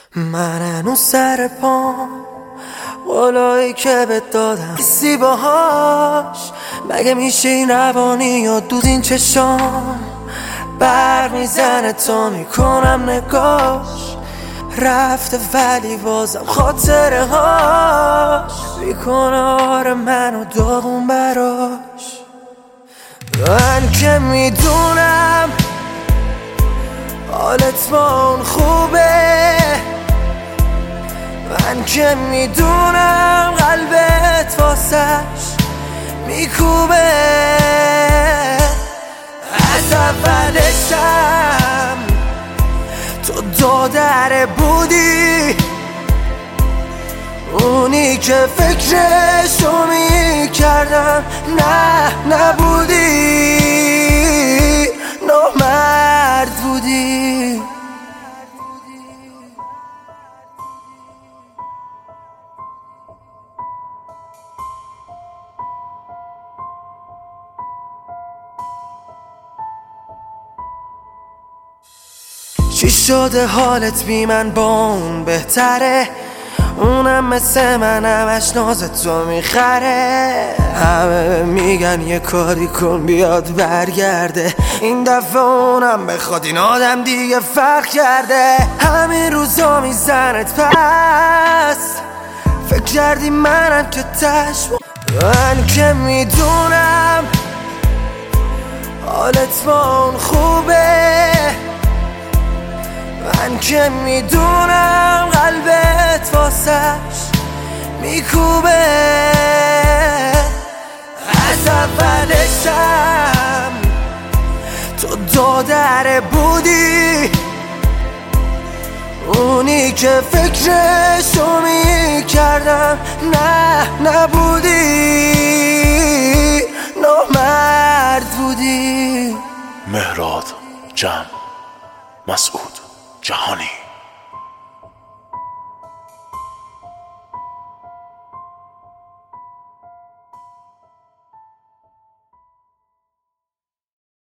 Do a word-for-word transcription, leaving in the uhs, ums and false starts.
من هنوز سر پام قولایی که بهت دادم کسی باهاش مگه میشه این روانی یا دود این چشام برق میزنه تا میکنم نگاش رفته ولی بازم خاطره هاش میکنه آره منو داغون براش. من که میدونم حالت با اون خوبه، من که میدونم قلبت واسش میکوبه. از اولشم تو دادره بودی، اونی که فکرشو میکردم نه نبودی، نامرد بودی. چی شده حالت بی من با اون بهتره؟ اونم مثل من همش ناز تو میخره. همه میگن یه کاری کن بیاد برگرده، این دفعه اونم بخواد این آدم دیگه فرق کرده. همین روزا میزنت پس فکر کردی منم که تش. من که میدونم حالت با اون خوبه، من که میدونم قلبت واسش میکوبه. از اولشم تو دادره بودی، اونی که فکرشو میکردم نه نبودی، نامرد بودی. مهراد جمع مسعود جهانی.